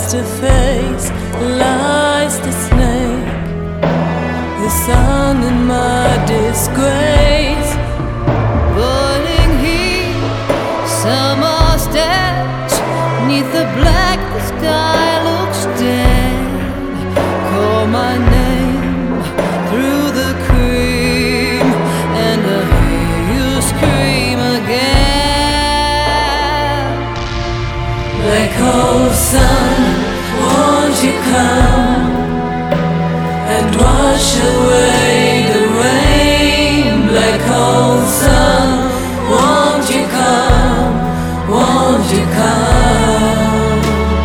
face to face lies the snake, the sun in my disgrace. Boiling heat, summer stench, neath the black the sky looks dead. Call my name through the cream, and I hear you scream again. Black hole sun, won't you come and wash away the rain? Black hole sun, won't you come, won't you come?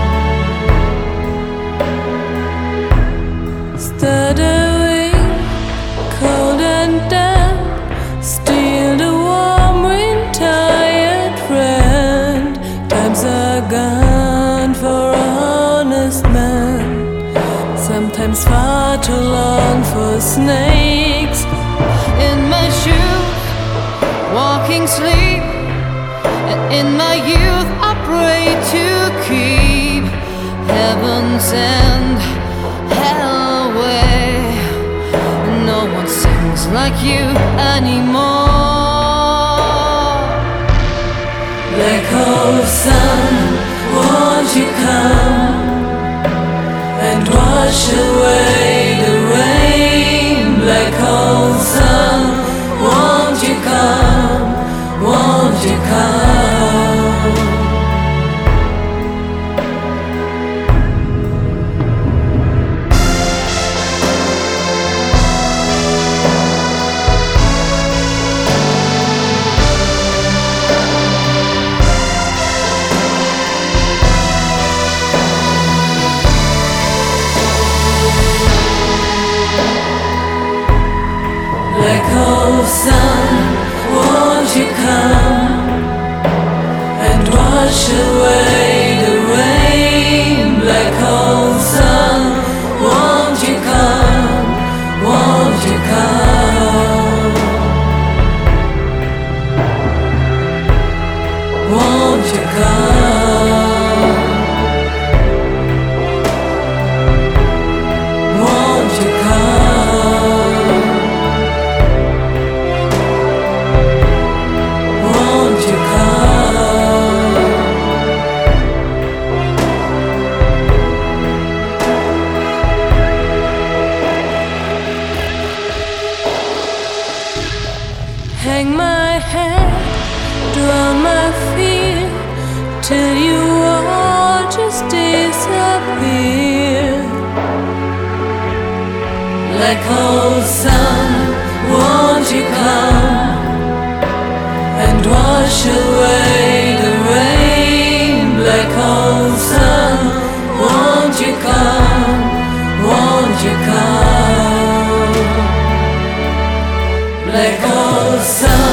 Stuttering, cold and damp, steal the warm wind, tired friend. Times are gone for honest men, sometimes far too long for snakes. In my shoes, walking sleep, and in my youth I pray to keep heaven send hell away. No one sings like you anymore. Black hole sun, won't you come and wash away the rain? Black hole sun, won't you come, won't you come? Black hole sun, won't you come and wash away the rain? Black hole sun, won't you come, won't you come? Won't you come? Won't you come? Won't you come? Hang my head, drown my fear, till you all just disappear. Black hole sun, won't you come and wash away the rain? Black hole sun, won't you come, won't you come? Black hole sun.